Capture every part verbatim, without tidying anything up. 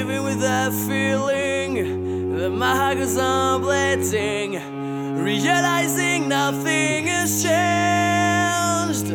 Living with that feeling that my heart goes on bleeding, realizing nothing has changed.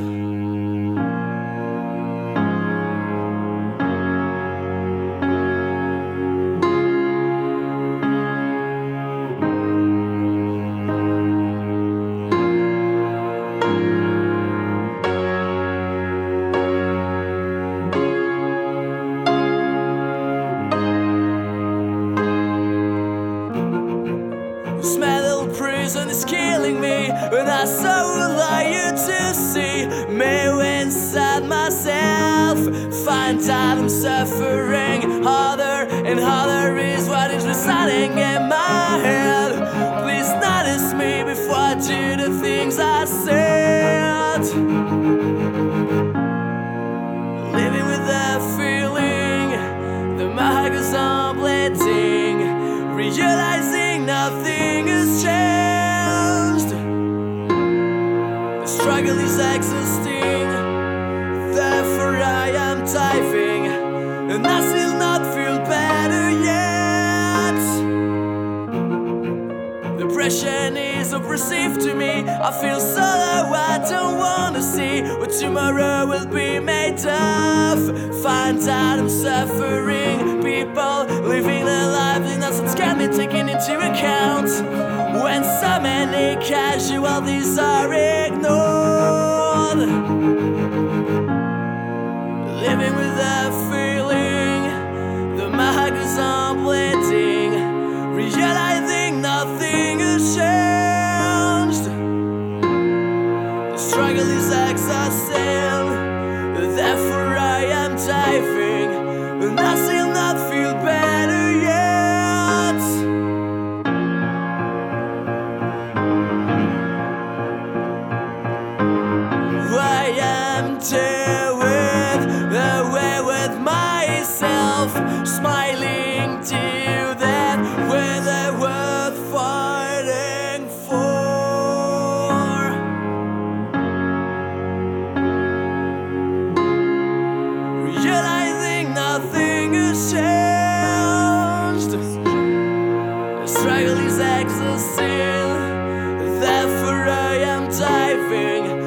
Smell of prison is killing me, and I so allow you to see me inside myself. Find out I'm suffering harder and harder is what is residing in my head. Please notice me before I do the things I said. Living with that feeling that my heart goes on bleeding, realizing nothing has changed. The struggle is existing, therefore I am diving, and I still not feel better yet. Depression is oppressive to me. I feel so low, I don't wanna see what tomorrow will be made of. Find out I'm suffering, people living their lives in essence can be taken into account when so many casualties are ignored. Living with that feeling that my heart goes on bleeding, realizing nothing has changed. The struggle is exhausting, therefore I am diving, and I still not feel better yet. I am doing away with myself, smiling to that where they were fighting for. Realizing nothing has changed. The struggle is existing, therefore I am diving.